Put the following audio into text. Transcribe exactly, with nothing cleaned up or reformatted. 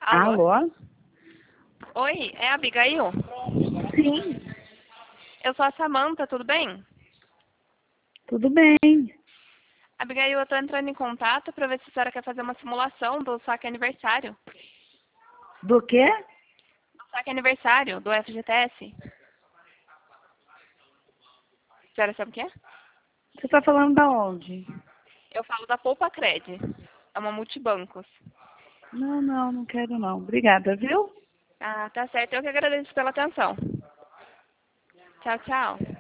Alô? Alô? Oi, é a Abigail? Sim, Eu sou a Samanta, tudo bem? tudo bem. Abigail, eu tô entrando em contato para ver se a senhora quer fazer uma simulação do saque aniversário. Do quê? Do saque aniversário do F G T S. A senhora sabe o que é? Você está falando da onde? Eu falo da Poupa Cred. É uma multibancos. Não, não, não quero não. Obrigada, viu? Ah, tá certo. Eu que agradeço pela atenção. Tchau, tchau.